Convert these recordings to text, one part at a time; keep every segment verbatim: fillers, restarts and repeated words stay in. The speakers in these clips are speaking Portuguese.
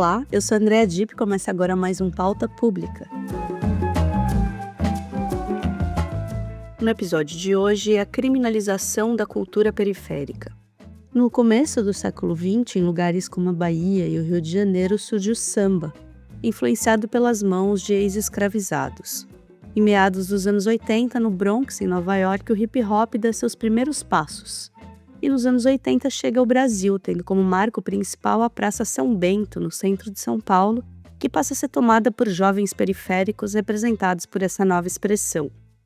Olá, eu sou a Andréa Dipp e começa agora mais um Pauta Pública. No episódio de hoje é a criminalização da cultura periférica. No começo do século vinte, em lugares como a Bahia e o Rio de Janeiro, surgiu o samba, influenciado pelas mãos de ex-escravizados. Em meados dos anos oitenta, no Bronx, em Nova York, o hip-hop dá seus primeiros passos. E nos anos oitenta chega ao Brasil, tendo como marco principal a Praça São Bento, no centro de São Paulo, que passa a ser tomada por jovens periféricos representados por essa nova expressão.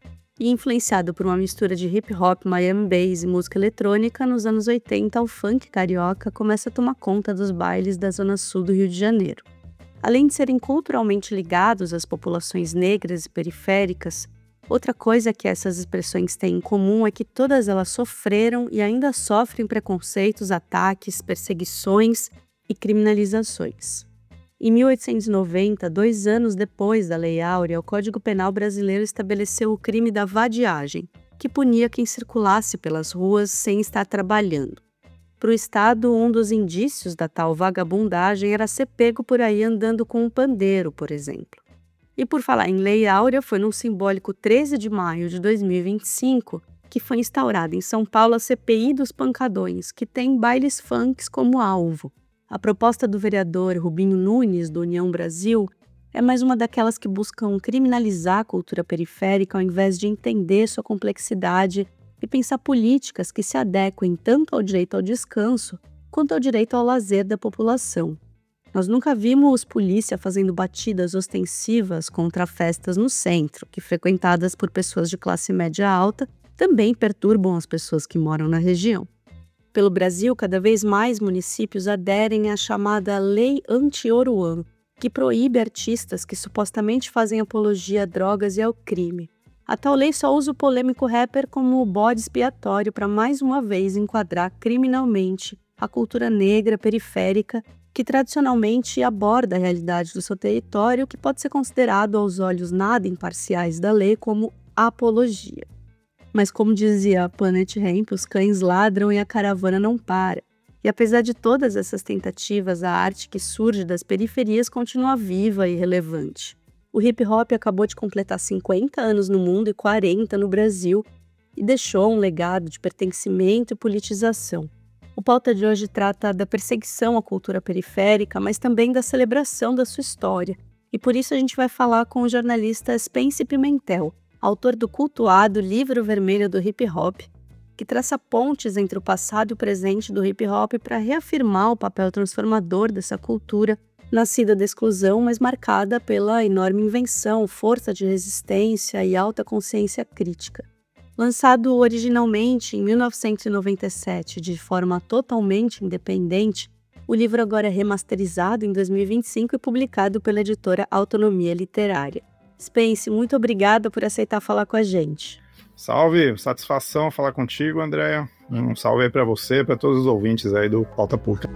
E influenciado por uma mistura de hip-hop, Miami Bass e música eletrônica, nos anos oitenta o funk carioca começa a tomar conta dos bailes da zona sul do Rio de Janeiro. Além de serem culturalmente ligados às populações negras e periféricas, outra coisa que essas expressões têm em comum é que todas elas sofreram e ainda sofrem preconceitos, ataques, perseguições e criminalizações. Em mil oitocentos e noventa, dois anos depois da Lei Áurea, o Código Penal brasileiro estabeleceu o crime da vadiagem, que punia quem circulasse pelas ruas sem estar trabalhando. Para o Estado, um dos indícios da tal vagabundagem era ser pego por aí andando com um pandeiro, por exemplo. E por falar em Lei Áurea, foi no simbólico treze de maio de dois mil e vinte e cinco que foi instaurada em São Paulo a C P I dos pancadões, que tem bailes funks como alvo. A proposta do vereador Rubinho Nunes, do União Brasil, é mais uma daquelas que buscam criminalizar a cultura periférica ao invés de entender sua complexidade e pensar políticas que se adequem tanto ao direito ao descanso quanto ao direito ao lazer da população. Nós nunca vimos polícia fazendo batidas ostensivas contra festas no centro, que, frequentadas por pessoas de classe média alta, também perturbam as pessoas que moram na região. Pelo Brasil, cada vez mais municípios aderem à chamada Lei Anti-Oruan, que proíbe artistas que supostamente fazem apologia a drogas e ao crime. A tal lei só usa o polêmico rapper como bode expiatório para mais uma vez enquadrar criminalmente a cultura negra periférica que tradicionalmente aborda a realidade do seu território, que pode ser considerado aos olhos nada imparciais da lei como apologia. Mas como dizia Planet Hemp, os cães ladram e a caravana não para. E apesar de todas essas tentativas, a arte que surge das periferias continua viva e relevante. O hip-hop acabou de completar cinquenta anos no mundo e quarenta no Brasil e deixou um legado de pertencimento e politização. O pauta de hoje trata da perseguição à cultura periférica, mas também da celebração da sua história. E por isso a gente vai falar com o jornalista Spence Pimentel, autor do cultuado Livro Vermelho do Hip Hop, que traça pontes entre o passado e o presente do hip hop para reafirmar o papel transformador dessa cultura, nascida da exclusão, mas marcada pela enorme invenção, força de resistência e alta consciência crítica. Lançado originalmente em mil novecentos e noventa e sete de forma totalmente independente, o livro agora é remasterizado em dois mil e vinte e cinco e publicado pela editora Autonomia Literária. Spence, muito obrigada por aceitar falar com a gente. Salve, satisfação falar contigo, Andréa. Um salve aí para você e para todos os ouvintes aí do Pauta Pública.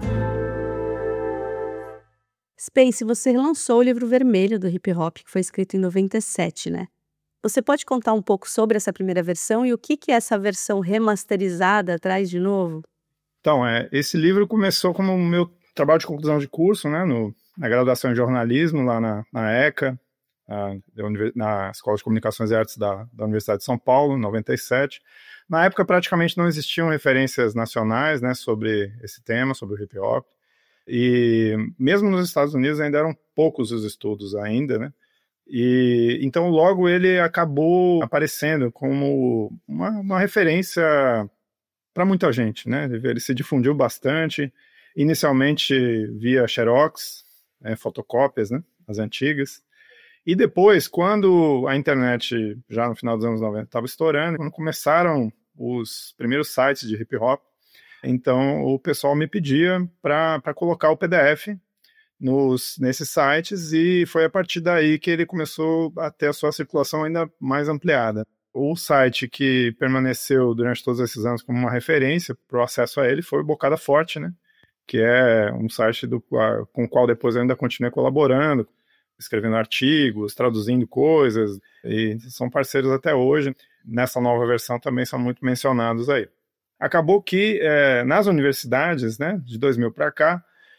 Spence, você lançou o Livro Vermelho do Hip Hop, que foi escrito em noventa e sete, né? Você pode contar um pouco sobre essa primeira versão e o que, que essa versão remasterizada traz de novo? Então, é, esse livro começou como o meu trabalho de conclusão de curso, né, no, na graduação em jornalismo, lá na, na ECA, a, na Escola de Comunicações e Artes da, da Universidade de São Paulo, em noventa e sete. Na época, praticamente não existiam referências nacionais, né, sobre esse tema, sobre o hip hop. E mesmo nos Estados Unidos ainda eram poucos os estudos ainda, né? E então logo ele acabou aparecendo como uma, uma referência para muita gente, né? Ele se difundiu bastante, inicialmente via xerox, é, fotocópias, né? As antigas. E depois, quando a internet, já no final dos anos noventa, estava estourando, quando começaram os primeiros sites de hip hop, então o pessoal me pedia para colocar o P D F Nos, nesses sites, e foi a partir daí que ele começou a ter a sua circulação ainda mais ampliada. O site que permaneceu durante todos esses anos como uma referência para o acesso a ele foi o Bocada Forte, né? Que é um site do, com o qual depois eu ainda continuei colaborando, escrevendo artigos, traduzindo coisas, e são parceiros até hoje. Nessa nova versão também são muito mencionados aí. Acabou que é, nas universidades, né, de dois mil para cá,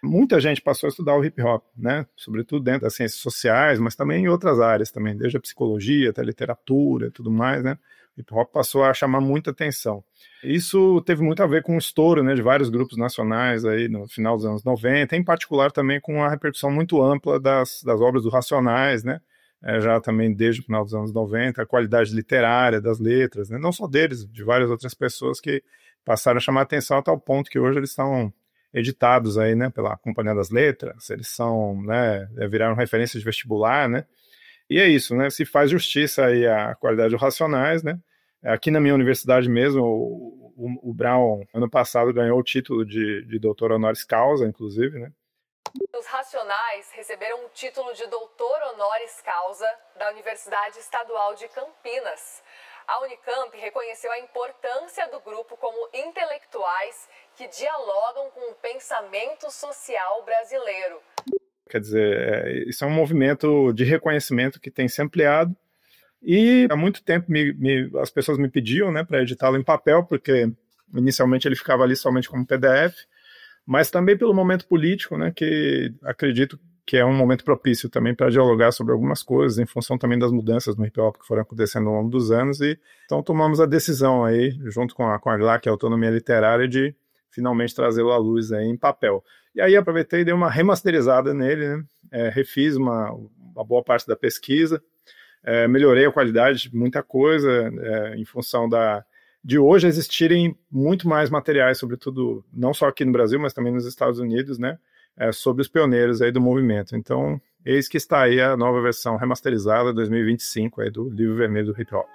Muita gente passou a estudar o hip hop, né? Sobretudo dentro das ciências sociais, mas também em outras áreas também, desde a psicologia até a literatura e tudo mais, né? O hip hop passou a chamar muita atenção. Isso teve muito a ver com o estouro, né, de vários grupos nacionais aí no final dos anos noventa, em particular também com a repercussão muito ampla das, das obras do Racionais, né? É, já também desde o final dos anos noventa, a qualidade literária das letras, né? Não só deles, de várias outras pessoas que passaram a chamar atenção a tal ponto que hoje eles são editados aí, né, pela Companhia das Letras, eles são, né, viraram referência de vestibular, né? E é isso, né? Se faz justiça aí à qualidade dos Racionais, né? Aqui na minha universidade mesmo, o, o, o Brown, ano passado, ganhou o título de, de doutor honoris causa, inclusive, né? Os Racionais receberam o título de doutor honoris causa da Universidade Estadual de Campinas. A Unicamp reconheceu a importância do grupo como intelectuais que dialogam com o pensamento social brasileiro. Quer dizer, é, isso é um movimento de reconhecimento que tem se ampliado e há muito tempo me, me, as pessoas me pediam, né, para editá-lo em papel, porque inicialmente ele ficava ali somente como P D F, mas também pelo momento político, né, que acredito que é um momento propício também para dialogar sobre algumas coisas, em função também das mudanças no hip hop que foram acontecendo ao longo dos anos, e então tomamos a decisão aí, junto com a, com a G L A C, a Autonomia Literária, de finalmente trazê-lo à luz aí em papel. E aí aproveitei e dei uma remasterizada nele, né? É, refiz uma, uma boa parte da pesquisa, é, melhorei a qualidade de muita coisa, é, em função da, de hoje existirem muito mais materiais, sobretudo, não só aqui no Brasil, mas também nos Estados Unidos, né? É, sobre os pioneiros aí do movimento. Então, eis que está aí a nova versão remasterizada dois mil e vinte e cinco aí do Livro Vermelho do Hip Hop.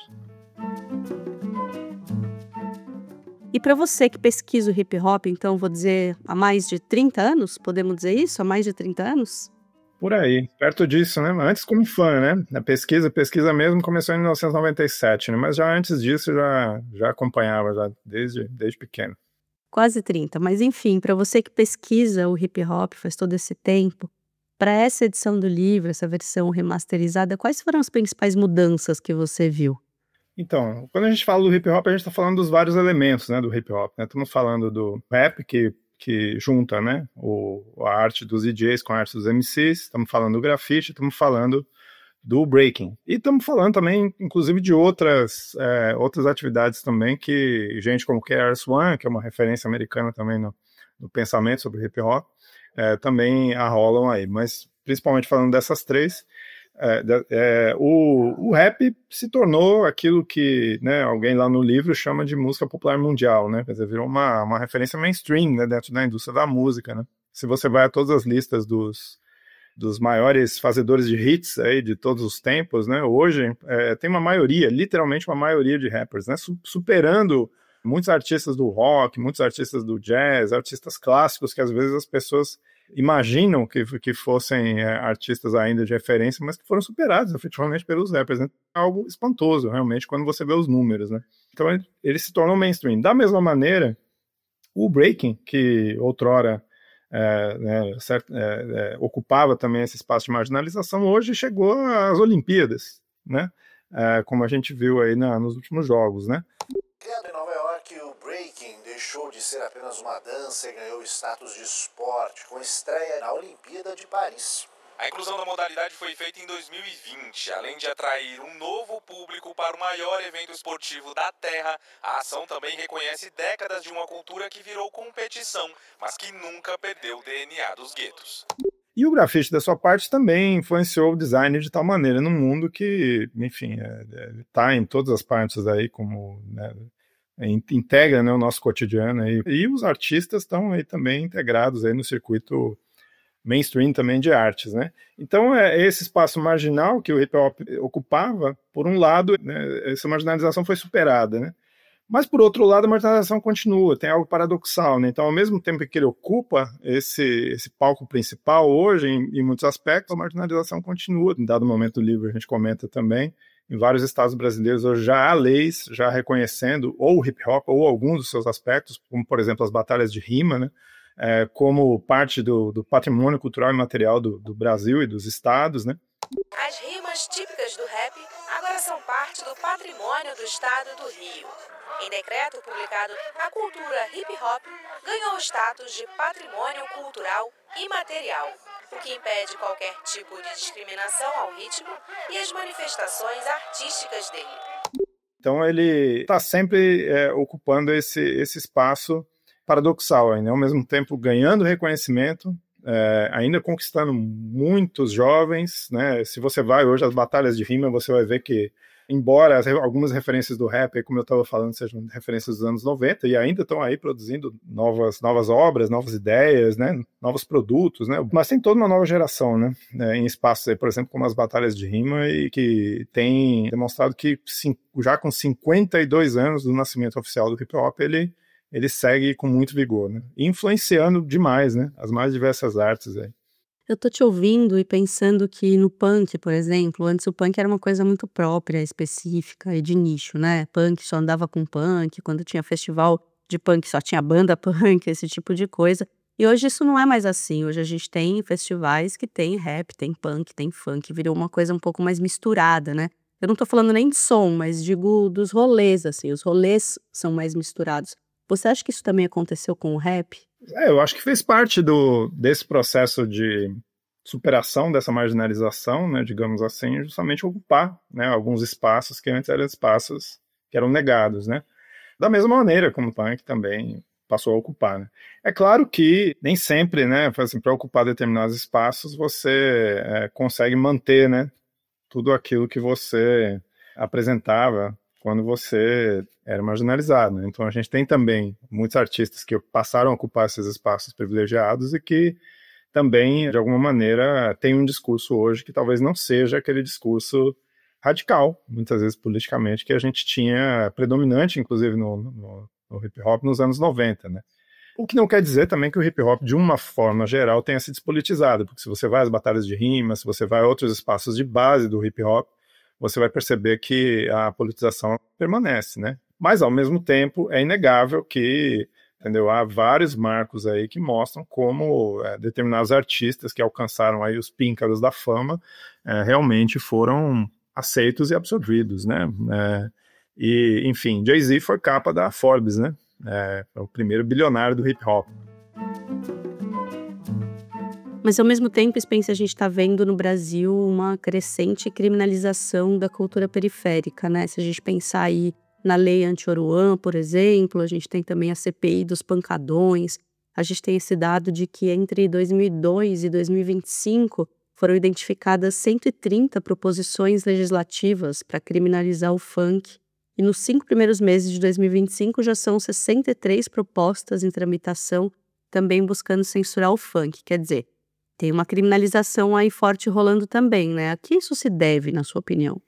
E para você que pesquisa o hip hop, então vou dizer há mais de trinta anos, podemos dizer isso? Há mais de trinta anos? Por aí, perto disso, né? Antes como fã, né? A pesquisa, a pesquisa mesmo começou em mil novecentos e noventa e sete, né? Mas já antes disso já, já acompanhava, já desde, desde pequeno. Quase trinta, mas enfim, para você que pesquisa o hip hop faz todo esse tempo, para essa edição do livro, essa versão remasterizada, quais foram as principais mudanças que você viu? Então, quando a gente fala do hip hop, a gente está falando dos vários elementos, né, do hip hop, né? Estamos falando do rap, que, que junta, né, o, a arte dos D Js com a arte dos M Cs, estamos falando do grafite, estamos falando do breaking. E estamos falando também, inclusive, de outras, é, outras atividades também que gente como K R S One, que é uma referência americana também no, no pensamento sobre hip hop, é, também arrolam aí. Mas, principalmente falando dessas três, é, é, o, o rap se tornou aquilo que, né, alguém lá no livro chama de música popular mundial, né? Quer dizer, virou uma, uma referência mainstream, né, dentro da indústria da música, né? Se você vai a todas as listas dos dos maiores fazedores de hits aí de todos os tempos, né? Hoje é, tem uma maioria, literalmente uma maioria de rappers, né? Superando muitos artistas do rock, muitos artistas do jazz, artistas clássicos que às vezes as pessoas imaginam que, que fossem é, artistas ainda de referência, mas que foram superados efetivamente pelos rappers, né? É algo espantoso, realmente, quando você vê os números, né? Então ele, ele se tornou mainstream. Da mesma maneira, o breaking, que outrora É, né, certo, é, é, ocupava também esse espaço de marginalização, hoje chegou às Olimpíadas, né, é, como a gente viu aí na, nos últimos jogos, né. Criado em Nova York, o breaking deixou de ser apenas uma dança e ganhou status de esporte, com estreia na Olimpíada de Paris. A inclusão da modalidade foi feita em dois mil e vinte. Além de atrair um novo público para o maior evento esportivo da Terra, a ação também reconhece décadas de uma cultura que virou competição, mas que nunca perdeu o D N A dos guetos. E o grafite, da sua parte, também influenciou o design de tal maneira no mundo que, enfim, está é, é, em todas as partes aí, como, né, integra, né, o nosso cotidiano aí. E os artistas estão aí também integrados aí no circuito mainstream também de artes, né? Então, é esse espaço marginal que o hip hop ocupava, por um lado, né, essa marginalização foi superada, né? Mas, por outro lado, a marginalização continua, tem algo paradoxal, né? Então, ao mesmo tempo que ele ocupa esse, esse palco principal, hoje, em, em muitos aspectos, a marginalização continua. Em dado momento do livro, a gente comenta também, em vários estados brasileiros, hoje já há leis já reconhecendo ou o hip hop ou alguns dos seus aspectos, como, por exemplo, as batalhas de rima, né? É, como parte do, do patrimônio cultural e material do, do Brasil e dos estados, né? As rimas típicas do rap agora são parte do patrimônio do estado do Rio. Em decreto publicado, a cultura hip-hop ganhou o status de patrimônio cultural imaterial, o que impede qualquer tipo de discriminação ao ritmo e às manifestações artísticas dele. Então ele está sempre é, ocupando esse, esse espaço paradoxal, ainda, ao mesmo tempo ganhando reconhecimento, é, ainda conquistando muitos jovens, né? Se você vai hoje às batalhas de rima, você vai ver que, embora as, algumas referências do rap, como eu estava falando, sejam referências dos anos noventa, e ainda estão aí produzindo novas, novas obras, novas ideias, né? Novos produtos, né? Mas tem toda uma nova geração, né? É, em espaços, aí, por exemplo, como as batalhas de rima, e que tem demonstrado que sim, já com cinquenta e dois anos do nascimento oficial do hip-hop, ele, ele segue com muito vigor, né? Influenciando demais, né? As mais diversas artes aí. Eu tô te ouvindo e pensando que no punk, por exemplo, antes o punk era uma coisa muito própria, específica e de nicho, né? Punk só andava com punk, quando tinha festival de punk só tinha banda punk, esse tipo de coisa. E hoje isso não é mais assim, hoje a gente tem festivais que tem rap, tem punk, tem funk, virou uma coisa um pouco mais misturada, né? Eu não tô falando nem de som, mas digo dos rolês, assim, os rolês são mais misturados. Você acha que isso também aconteceu com o rap? É, eu acho que fez parte do, desse processo de superação dessa marginalização, né, digamos assim, justamente ocupar, né, alguns espaços que antes eram espaços que eram negados, né? Da mesma maneira como o punk também passou a ocupar, né? É claro que nem sempre, né, assim, para ocupar determinados espaços você é, consegue manter, né, tudo aquilo que você apresentava quando você era marginalizado, né? Então a gente tem também muitos artistas que passaram a ocupar esses espaços privilegiados e que também, de alguma maneira, tem um discurso hoje que talvez não seja aquele discurso radical, muitas vezes politicamente, que a gente tinha predominante, inclusive no, no, no hip-hop nos anos noventa, né? O que não quer dizer também que o hip-hop, de uma forma geral, tenha se despolitizado, porque se você vai às batalhas de rima, se você vai a outros espaços de base do hip-hop, você vai perceber que a politização permanece, né? Mas, ao mesmo tempo, é inegável que, entendeu, há vários marcos aí que mostram como é, determinados artistas que alcançaram aí os píncaros da fama é, realmente foram aceitos e absorvidos, né? É, e, enfim, Jay-Z foi capa da Forbes, né? É, o primeiro bilionário do hip-hop. Mas, ao mesmo tempo, Spencer, a gente está vendo no Brasil uma crescente criminalização da cultura periférica, né? Se a gente pensar aí na lei anti-Oruan, por exemplo, a gente tem também a C P I dos pancadões, a gente tem esse dado de que entre dois mil e dois e dois mil e vinte e cinco foram identificadas cento e trinta proposições legislativas para criminalizar o funk, e nos cinco primeiros meses de dois mil e vinte e cinco já são sessenta e três propostas em tramitação, também buscando censurar o funk, quer dizer, tem uma criminalização aí forte rolando também, né? A que isso se deve, na sua opinião?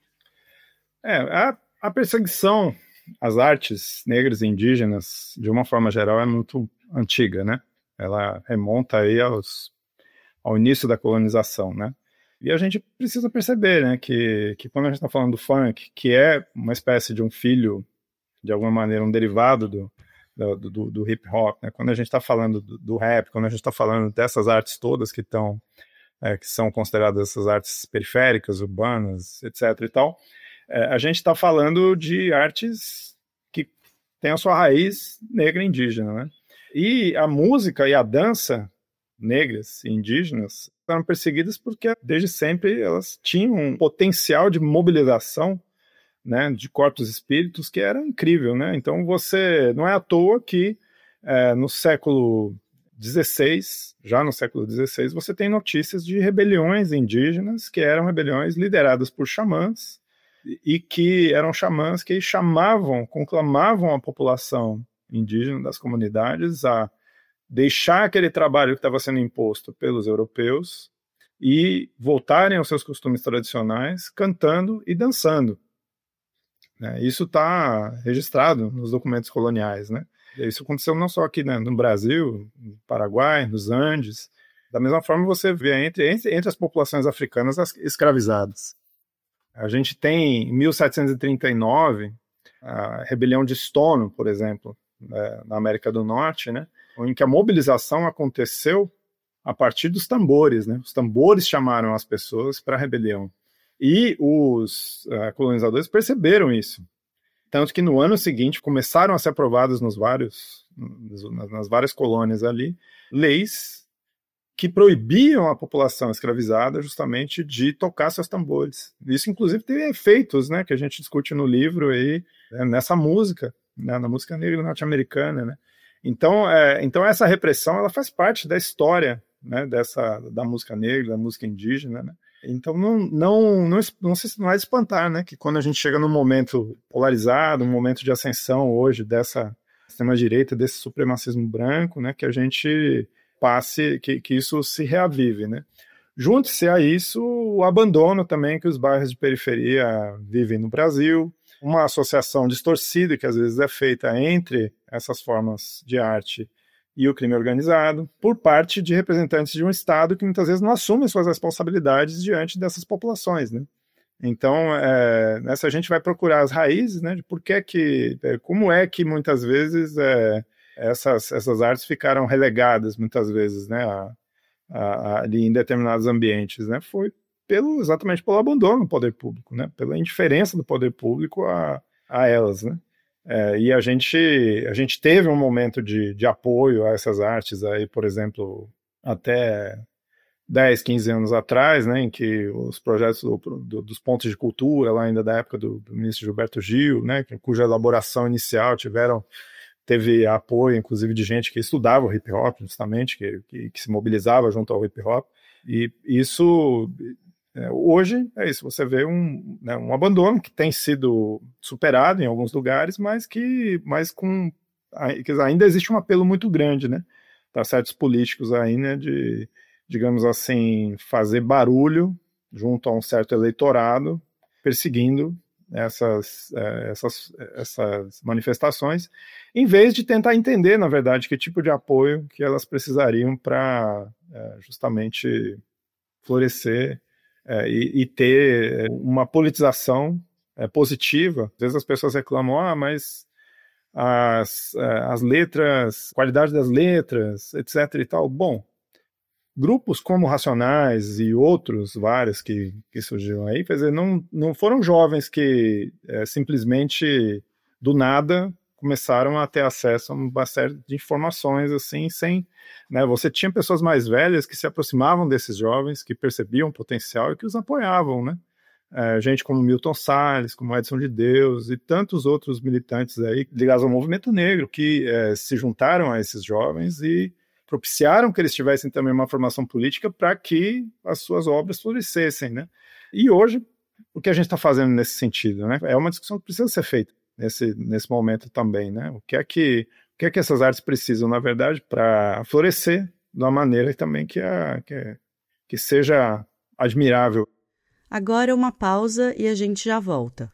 É, a, a perseguição às artes negras e indígenas, de uma forma geral, é muito antiga, né? Ela remonta aí aos, ao início da colonização, né? E a gente precisa perceber, né, que, que quando a gente está falando do funk, que é uma espécie de um filho, de alguma maneira, um derivado do, do, do, do hip-hop, né? Quando a gente está falando do, do rap, quando a gente está falando dessas artes todas que estão, é, que são consideradas essas artes periféricas, urbanas, etc e tal, é, a gente está falando de artes que têm a sua raiz negra e indígena, né? E a música e a dança negras e indígenas eram perseguidas porque, desde sempre, elas tinham um potencial de mobilização, né, de corpos e espíritos que era incrível, né? Então você, não é à toa que é, no século dezesseis, já no século dezesseis, você tem notícias de rebeliões indígenas que eram rebeliões lideradas por xamãs e que eram xamãs que chamavam, conclamavam a população indígena das comunidades a deixar aquele trabalho que estava sendo imposto pelos europeus e voltarem aos seus costumes tradicionais, cantando e dançando. Né? Isso está registrado nos documentos coloniais, né? Isso aconteceu não só aqui, né, no Brasil, no Paraguai, nos Andes. Da mesma forma você vê entre, entre, entre as populações africanas as escravizadas. A gente tem, em mil setecentos e trinta e nove, a rebelião de Stono, por exemplo, na América do Norte, né, em que a mobilização aconteceu a partir dos tambores, né? Os tambores chamaram as pessoas para a rebelião. E os uh, colonizadores perceberam isso. Tanto que no ano seguinte começaram a ser aprovadas nos vários, nas várias colônias ali, leis que proibiam a população escravizada justamente de tocar seus tambores. Isso, inclusive, teve efeitos, né, que a gente discute no livro aí, né, nessa música, né, na música negra norte-americana, né. Então, é, então essa repressão, ela faz parte da história, né, dessa, da música negra, da música indígena, né. Então não, não, não, não, se, não é de espantar, né, que quando a gente chega num momento polarizado, um momento de ascensão hoje dessa extrema-direita, desse supremacismo branco, né, que a gente passe, que, que isso se reavive, né. Junte-se a isso o abandono também que os bairros de periferia vivem no Brasil, uma associação distorcida que às vezes é feita entre essas formas de arte e o crime organizado, por parte de representantes de um Estado que muitas vezes não assumem suas responsabilidades diante dessas populações, né. Então, é, nessa a gente vai procurar as raízes, né, de por que que, como é que muitas vezes é, essas, essas artes ficaram relegadas, muitas vezes, né, a, a, a, ali em determinados ambientes, né, foi pelo, exatamente pelo abandono do poder público, né, pela indiferença do poder público a, a elas, né. É, e a gente, a gente teve um momento de, de apoio a essas artes aí, por exemplo, até dez, quinze anos atrás, né, em que os projetos do, do, dos pontos de cultura, lá ainda da época do, do ministro Gilberto Gil, né, cuja elaboração inicial tiveram, teve apoio, inclusive, de gente que estudava o hip hop, justamente, que, que, que se mobilizava junto ao hip hop, e isso, é, hoje, é isso, você vê um, né, um abandono que tem sido superado em alguns lugares, mas que, mas com, que ainda existe um apelo muito grande, né, para certos políticos aí, né, de, digamos assim, fazer barulho junto a um certo eleitorado, perseguindo essas, essas, essas manifestações, em vez de tentar entender, na verdade, que tipo de apoio que elas precisariam para é, justamente florescer é, e, e ter uma politização é, positiva. Às vezes as pessoas reclamam, ah, mas as, as letras, qualidade das letras, etc e tal. Bom, grupos como Racionais e outros vários que, que surgiram aí, quer dizer, não, não foram jovens que é, simplesmente do nada começaram a ter acesso a uma série de informações assim, sem, né, você tinha pessoas mais velhas que se aproximavam desses jovens, que percebiam o potencial e que os apoiavam, né? É, gente como Milton Salles, como Edson de Deus e tantos outros militantes aí ligados ao movimento negro que é, se juntaram a esses jovens e propiciaram que eles tivessem também uma formação política para que as suas obras florescessem, né? E hoje, o que a gente está fazendo nesse sentido, né? É uma discussão que precisa ser feita nesse, nesse momento também, né? O que é que, o que é que essas artes precisam, na verdade, para florescer de uma maneira também que, a, que, que seja admirável. Agora uma pausa e a gente já volta.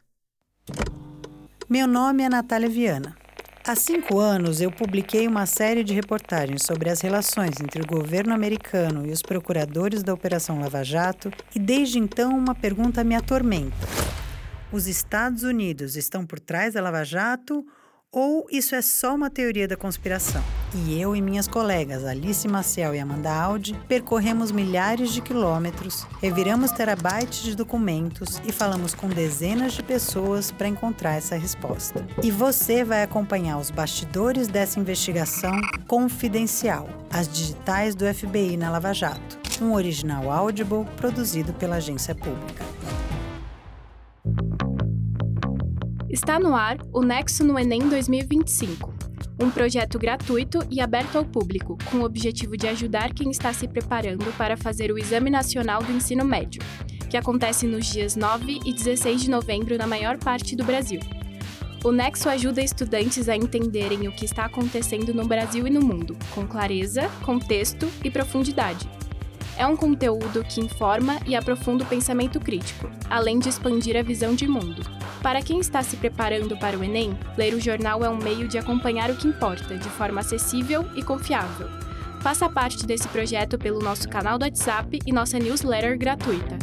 Meu nome é Natália Viana. Há cinco anos, eu publiquei uma série de reportagens sobre as relações entre o governo americano e os procuradores da Operação Lava Jato, e desde então uma pergunta me atormenta. Os Estados Unidos estão por trás da Lava Jato ou isso é só uma teoria da conspiração? E eu e minhas colegas Alice Maciel e Amanda Audi percorremos milhares de quilômetros, reviramos terabytes de documentos e falamos com dezenas de pessoas para encontrar essa resposta. E você vai acompanhar os bastidores dessa investigação confidencial, as digitais do F B I na Lava Jato, um original Audible produzido pela agência pública. Está no ar o Nexo no Enem dois mil e vinte e cinco, um projeto gratuito e aberto ao público, com o objetivo de ajudar quem está se preparando para fazer o Exame Nacional do Ensino Médio, que acontece nos dias nove e dezesseis de novembro na maior parte do Brasil. O Nexo ajuda estudantes a entenderem o que está acontecendo no Brasil e no mundo, com clareza, contexto e profundidade. É um conteúdo que informa e aprofunda o pensamento crítico, além de expandir a visão de mundo. Para quem está se preparando para o Enem, ler o jornal é um meio de acompanhar o que importa, de forma acessível e confiável. Faça parte desse projeto pelo nosso canal do WhatsApp e nossa newsletter gratuita.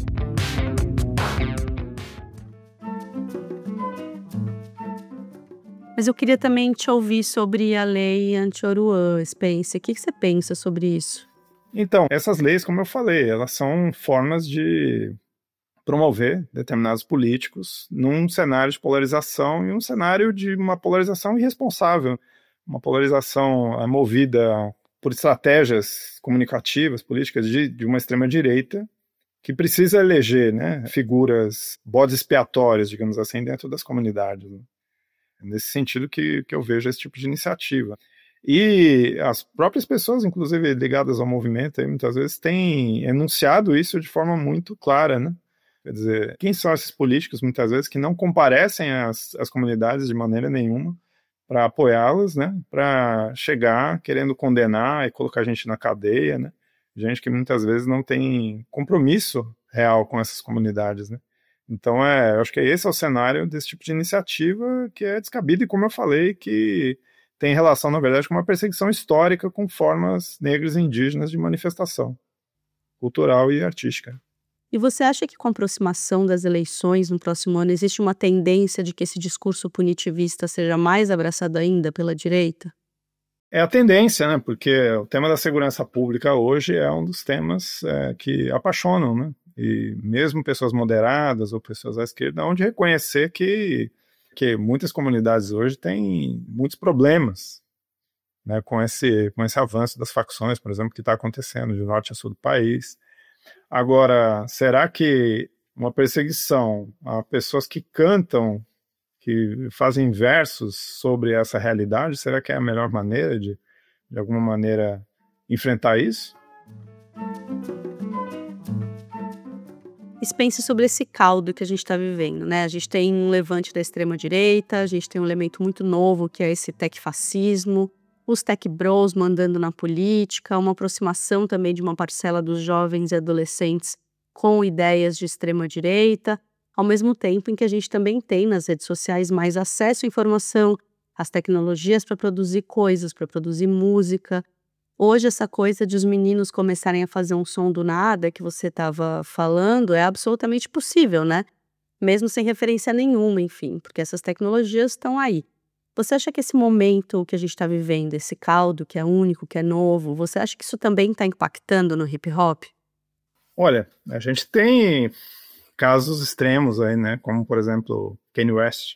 Mas eu queria também te ouvir sobre a lei anti-Oruan, Spencer. O que você pensa sobre isso? Então, essas leis, como eu falei, elas são formas de, promover determinados políticos num cenário de polarização e um cenário de uma polarização irresponsável, uma polarização movida por estratégias comunicativas, políticas de, de uma extrema-direita que precisa eleger, né, figuras, bodes expiatórios, digamos assim, dentro das comunidades. Né? É nesse sentido que, que eu vejo esse tipo de iniciativa. E as próprias pessoas, inclusive ligadas ao movimento, aí, muitas vezes têm enunciado isso de forma muito clara, né? Quer dizer, quem são esses políticos, muitas vezes, que não comparecem às, às comunidades de maneira nenhuma para apoiá-las, né? Para chegar querendo condenar e colocar gente na cadeia, né? Gente que muitas vezes não tem compromisso real com essas comunidades, né? Então, é, eu acho que esse é o cenário desse tipo de iniciativa que é descabido e, como eu falei, que tem relação, na verdade, com uma perseguição histórica com formas negras e indígenas de manifestação cultural e artística. E você acha que com a aproximação das eleições no próximo ano existe uma tendência de que esse discurso punitivista seja mais abraçado ainda pela direita? É a tendência, né? Porque o tema da segurança pública hoje é um dos temas é, que apaixonam, né? E mesmo pessoas moderadas ou pessoas à esquerda hão de reconhecer que, que muitas comunidades hoje têm muitos problemas, né, com esse, com esse avanço das facções, por exemplo, que está acontecendo de norte a sul do país. Agora, será que uma perseguição a pessoas que cantam, que fazem versos sobre essa realidade, será que é a melhor maneira de, de alguma maneira, enfrentar isso? E pense sobre esse caldo que a gente está vivendo, né? A gente tem um levante da extrema-direita, a gente tem um elemento muito novo que é esse tech-fascismo, os tech bros mandando na política, uma aproximação também de uma parcela dos jovens e adolescentes com ideias de extrema-direita, ao mesmo tempo em que a gente também tem nas redes sociais mais acesso à informação, às tecnologias para produzir coisas, para produzir música. Hoje essa coisa de os meninos começarem a fazer um som do nada que você estava falando é absolutamente possível, né? Mesmo sem referência nenhuma, enfim, porque essas tecnologias estão aí. Você acha que esse momento que a gente está vivendo, esse caldo que é único, que é novo, você acha que isso também está impactando no hip hop? Olha, a gente tem casos extremos aí, né? Como, por exemplo, Kanye West,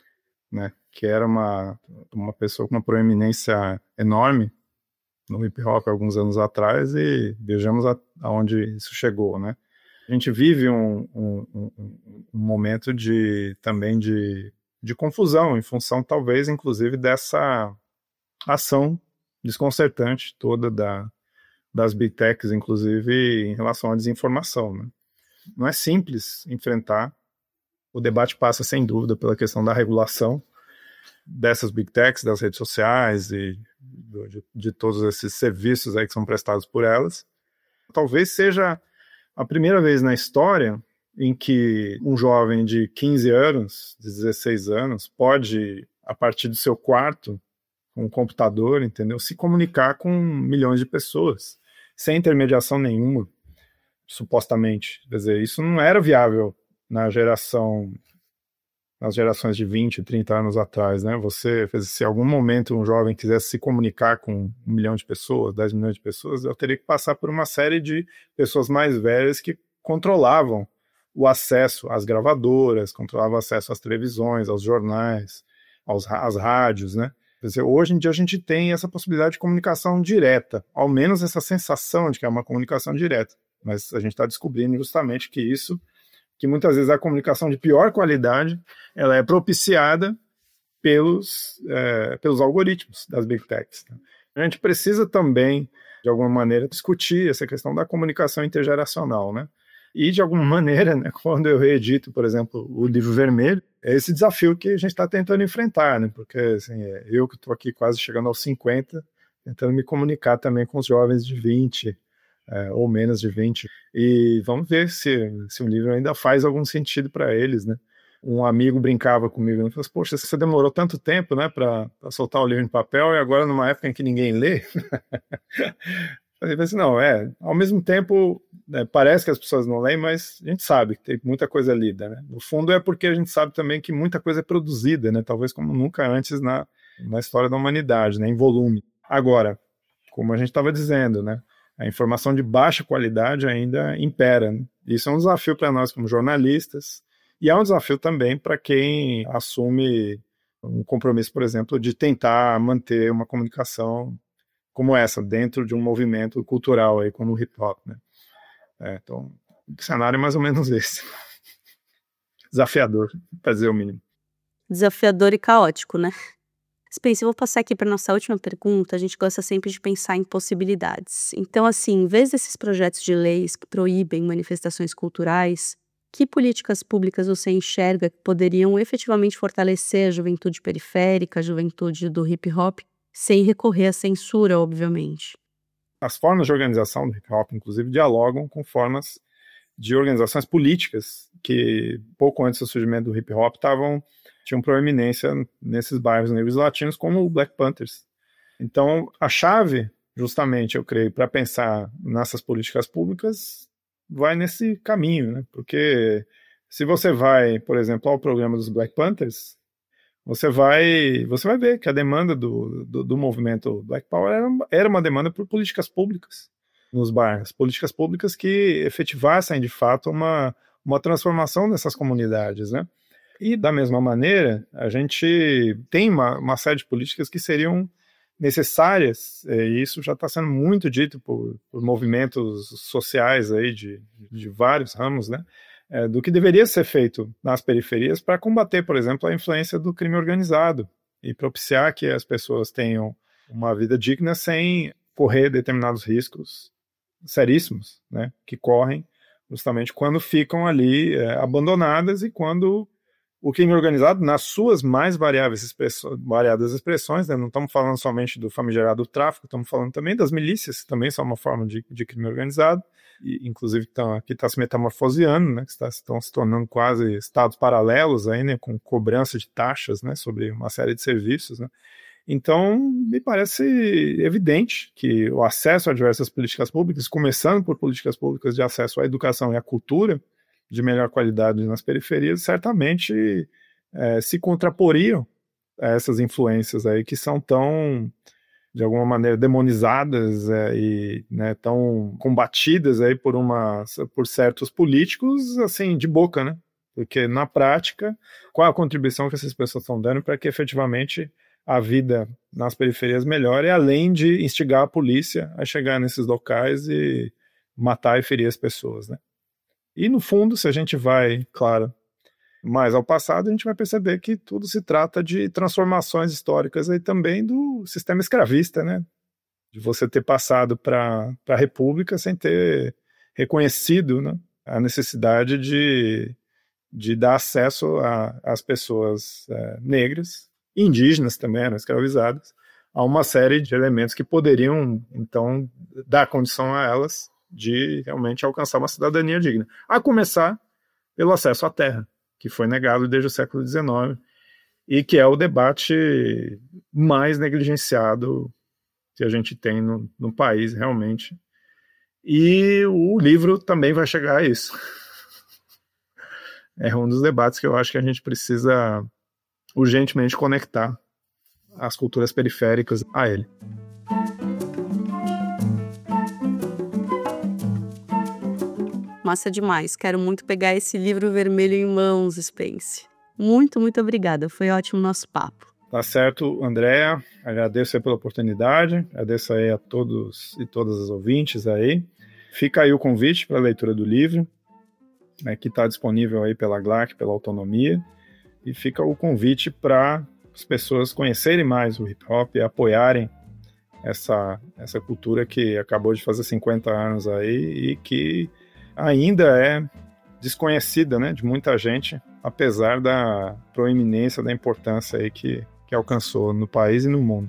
né? Que era uma, uma pessoa com uma proeminência enorme no hip hop alguns anos atrás e vejamos a, aonde isso chegou, né? A gente vive um, um, um, um momento de, também de, de confusão, em função talvez inclusive dessa ação desconcertante toda da, das big techs, inclusive em relação à desinformação, né? Não é simples enfrentar, o debate passa sem dúvida pela questão da regulação dessas big techs, das redes sociais e de, de todos esses serviços aí que são prestados por elas. Talvez seja a primeira vez na história em que um jovem de quinze anos, de dezesseis anos, pode, a partir do seu quarto, com um computador, entendeu, se comunicar com milhões de pessoas, sem intermediação nenhuma, supostamente. Quer dizer, isso não era viável na geração... nas gerações de vinte, trinta anos atrás, né? Você, se em algum momento um jovem quisesse se comunicar com um milhão de pessoas, dez milhões de pessoas, eu teria que passar por uma série de pessoas mais velhas que controlavam o acesso às gravadoras, controlavam o acesso às televisões, aos jornais, aos, às rádios, né? Quer dizer, hoje em dia a gente tem essa possibilidade de comunicação direta, ao menos essa sensação de que é uma comunicação direta, mas a gente está descobrindo justamente que isso, que muitas vezes a comunicação de pior qualidade, ela é propiciada pelos, é, pelos algoritmos das big techs. Né? A gente precisa também, de alguma maneira, discutir essa questão da comunicação intergeracional, né? E, de alguma maneira, né, quando eu reedito, por exemplo, o livro vermelho, é esse desafio que a gente está tentando enfrentar, né? Porque assim, eu que estou aqui quase chegando aos cinquenta, tentando me comunicar também com os jovens de vinte, É, ou menos de vinte, e vamos ver se, se o livro ainda faz algum sentido para eles, né? Um amigo brincava comigo, ele falou assim, poxa, você demorou tanto tempo, né, para soltar o livro em papel, e agora numa época em que ninguém lê? Eu falei assim, não, é, ao mesmo tempo, né, parece que as pessoas não leem, mas a gente sabe que tem muita coisa lida, né? No fundo é porque a gente sabe também que muita coisa é produzida, né, talvez como nunca antes na, na história da humanidade, né, em volume. Agora, como a gente estava dizendo, né, a informação de baixa qualidade ainda impera, né? Isso é um desafio para nós como jornalistas e é um desafio também para quem assume um compromisso, por exemplo, de tentar manter uma comunicação como essa, dentro de um movimento cultural aí, como o hip-hop, né? É, então, o cenário é mais ou menos esse. Desafiador, para dizer o mínimo. Desafiador e caótico, né? Spence, eu vou passar aqui para nossa última pergunta. A gente gosta sempre de pensar em possibilidades. Então, assim, em vez desses projetos de leis que proíbem manifestações culturais, que políticas públicas você enxerga que poderiam efetivamente fortalecer a juventude periférica, a juventude do hip-hop, sem recorrer à censura, obviamente? As formas de organização do hip-hop, inclusive, dialogam com formas de organizações políticas que, pouco antes do surgimento do hip-hop, estavam... tinham proeminência nesses bairros negros e latinos, como o Black Panthers. Então, a chave, justamente, eu creio, para pensar nessas políticas públicas, vai nesse caminho, né? Porque se você vai, por exemplo, ao programa dos Black Panthers, você vai, você vai ver que a demanda do, do, do movimento Black Power era, era uma demanda por políticas públicas nos bairros, políticas públicas que efetivassem, de fato, uma, uma transformação dessas comunidades, né? E, da mesma maneira, a gente tem uma, uma série de políticas que seriam necessárias, e isso já está sendo muito dito por, por movimentos sociais aí de, de vários ramos, né, é, do que deveria ser feito nas periferias para combater, por exemplo, a influência do crime organizado e propiciar que as pessoas tenham uma vida digna sem correr determinados riscos seríssimos, né, que correm justamente quando ficam ali é, abandonadas e quando o crime organizado, nas suas mais variáveis expressões, variadas expressões, né? Não estamos falando somente do famigerado tráfico, estamos falando também das milícias, que também são uma forma de, de crime organizado, e, inclusive tão, que está se metamorfoseando, né? Que está, estão se tornando quase estados paralelos, aí, né? Com cobrança de taxas, né? Sobre uma série de serviços, né? Então, me parece evidente que o acesso a diversas políticas públicas, começando por políticas públicas de acesso à educação e à cultura, de melhor qualidade nas periferias, certamente é, se contraporiam a essas influências aí que são tão, de alguma maneira, demonizadas é, e né, tão combatidas aí por, uma, por certos políticos, assim, de boca, né? Porque, na prática, qual a contribuição que essas pessoas estão dando para que, efetivamente, a vida nas periferias melhore, além de instigar a polícia a chegar nesses locais e matar e ferir as pessoas, né? E, no fundo, se a gente vai, claro, mais ao passado, a gente vai perceber que tudo se trata de transformações históricas aí também do sistema escravista, né? De você ter passado para a República sem ter reconhecido, né, a necessidade de, de dar acesso às pessoas é, negras, indígenas também, eram escravizadas, a uma série de elementos que poderiam, então, dar condição a elas de realmente alcançar uma cidadania digna. A começar pelo acesso à terra, que foi negado desde o século dezenove, e que é o debate mais negligenciado que a gente tem no, no país, realmente. E o livro também vai chegar a isso. É um dos debates que eu acho que a gente precisa urgentemente conectar as culturas periféricas a ele. Massa demais. Quero muito pegar esse livro vermelho em mãos, Spence. Muito, muito obrigada. Foi ótimo o nosso papo. Tá certo, Andréa. Agradeço aí pela oportunidade. Agradeço aí a todos e todas as ouvintes aí. Fica aí o convite para a leitura do livro, né, que está disponível aí pela G L A C, pela Autonomia. E fica o convite para as pessoas conhecerem mais o hip-hop e apoiarem essa, essa cultura que acabou de fazer cinquenta anos aí e que ainda é desconhecida, né, de muita gente, apesar da proeminência, da importância aí que, que alcançou no país e no mundo.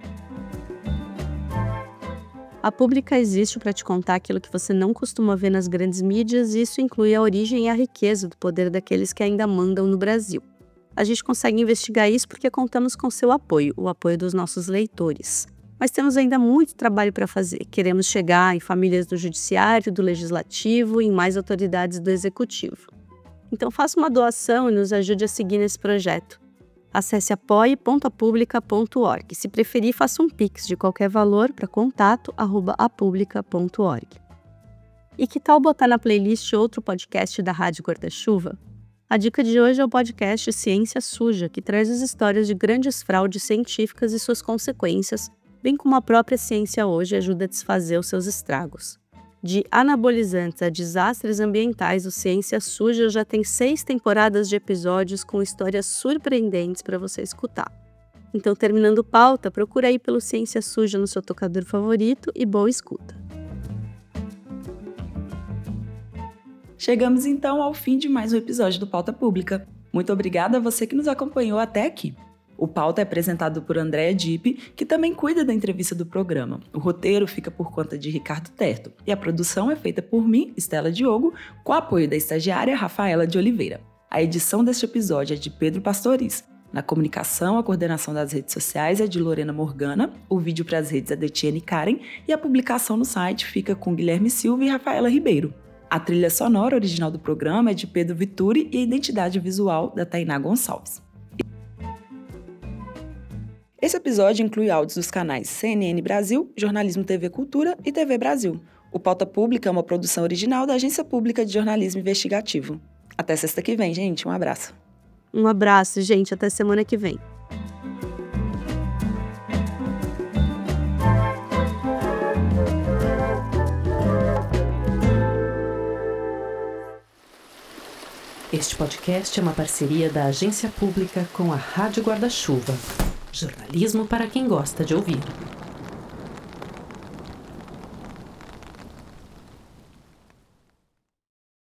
A Pública existe para te contar aquilo que você não costuma ver nas grandes mídias, e isso inclui a origem e a riqueza do poder daqueles que ainda mandam no Brasil. A gente consegue investigar isso porque contamos com seu apoio, o apoio dos nossos leitores. Mas temos ainda muito trabalho para fazer. Queremos chegar em famílias do Judiciário, do Legislativo e em mais autoridades do Executivo. Então faça uma doação e nos ajude a seguir nesse projeto. Acesse apoie ponto a publica ponto org. Se preferir, faça um Pix de qualquer valor para contato arroba a publica ponto org. E que tal botar na playlist outro podcast da Rádio Guarda-Chuva? A dica de hoje é o podcast Ciência Suja, que traz as histórias de grandes fraudes científicas e suas consequências, bem como a própria ciência hoje ajuda a desfazer os seus estragos. De anabolizantes a desastres ambientais, o Ciência Suja já tem seis temporadas de episódios com histórias surpreendentes para você escutar. Então, terminando pauta, procura aí pelo Ciência Suja no seu tocador favorito e boa escuta. Chegamos então ao fim de mais um episódio do Pauta Pública. Muito obrigada a você que nos acompanhou até aqui. O Pauta é apresentado por Andréa Dipp, que também cuida da entrevista do programa. O roteiro fica por conta de Ricardo Terto e a produção é feita por mim, Estela Diogo, com apoio da estagiária Rafaela de Oliveira. A edição deste episódio é de Pedro Pastoriz. Na comunicação, a coordenação das redes sociais é de Lorena Morgana, o vídeo para as redes é de Etienne Karen e a publicação no site fica com Guilherme Silva e Rafaela Ribeiro. A trilha sonora original do programa é de Pedro Vituri e a identidade visual da Tainá Gonçalves. Esse episódio inclui áudios dos canais C N N Brasil, Jornalismo T V Cultura e T V Brasil. O Pauta Pública é uma produção original da Agência Pública de Jornalismo Investigativo. Até sexta que vem, gente. Um abraço. Um abraço, gente. Até semana que vem. Este podcast é uma parceria da Agência Pública com a Rádio Guarda-Chuva. Jornalismo para quem gosta de ouvir.